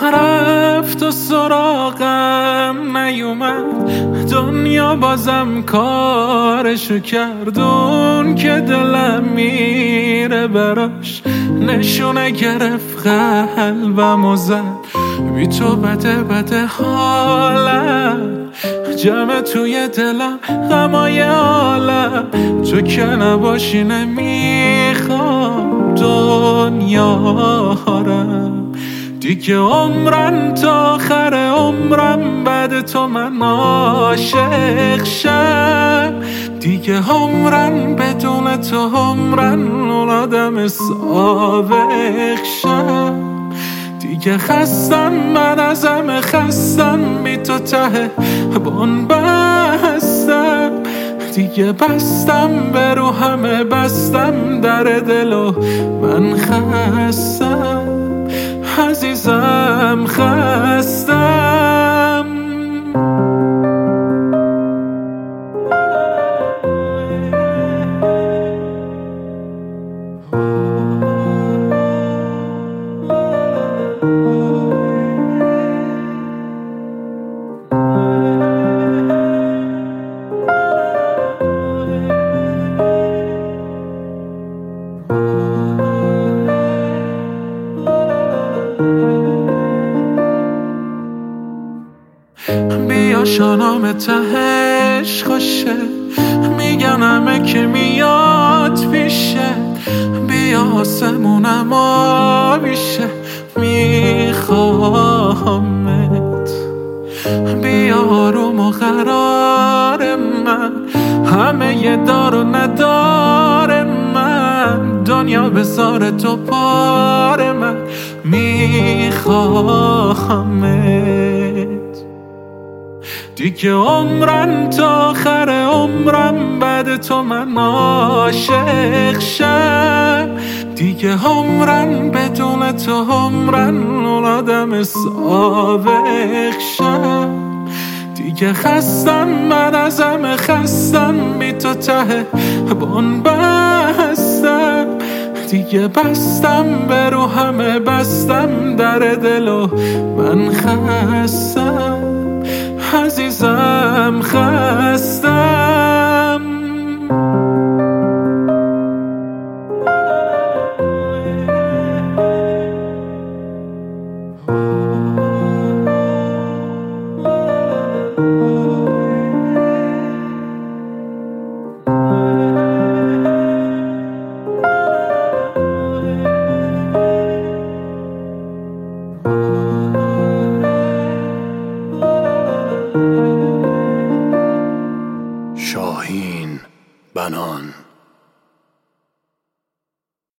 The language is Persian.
رفت و سراغم نیومد، دنیا بازم کارشو کردون که دلم میره براش. نشونه گرفت قلبم و زد، بی تو بده حالم، جمع توی دلم غمای عالم. تو که نباشی نمیخوام دنیارم، دیگه عمرم تا آخر عمرم بعد تو من عاشق شم. دیگه عمرم بدون تو عمرم آدم سابق شم. دیگه خستم من از همه خستم، بی تو ته بون بستم. دیگه بستم به رو همه بستم در دلو من خستم، عزیزم خستم. بیا شانام تهش خوشه، میگن همه که میاد پیشه. بیا آسمونم آبیشه، میخوامت. بیا آروم و قرار من، همه یه دار و ندار من. دنیا بذار تو پار من، میخوامت. دیگه عمرم تا آخر عمرم بعد تو من عاشق شم. دیگه عمرم بدون تو عمرم آدم سابق شم. دیگه خستم من از همه خستم، بی تو ته بون بستم. دیگه بستم به رو همه بستم در دلو من خستم، عزیزم خستم. شاهین بنان.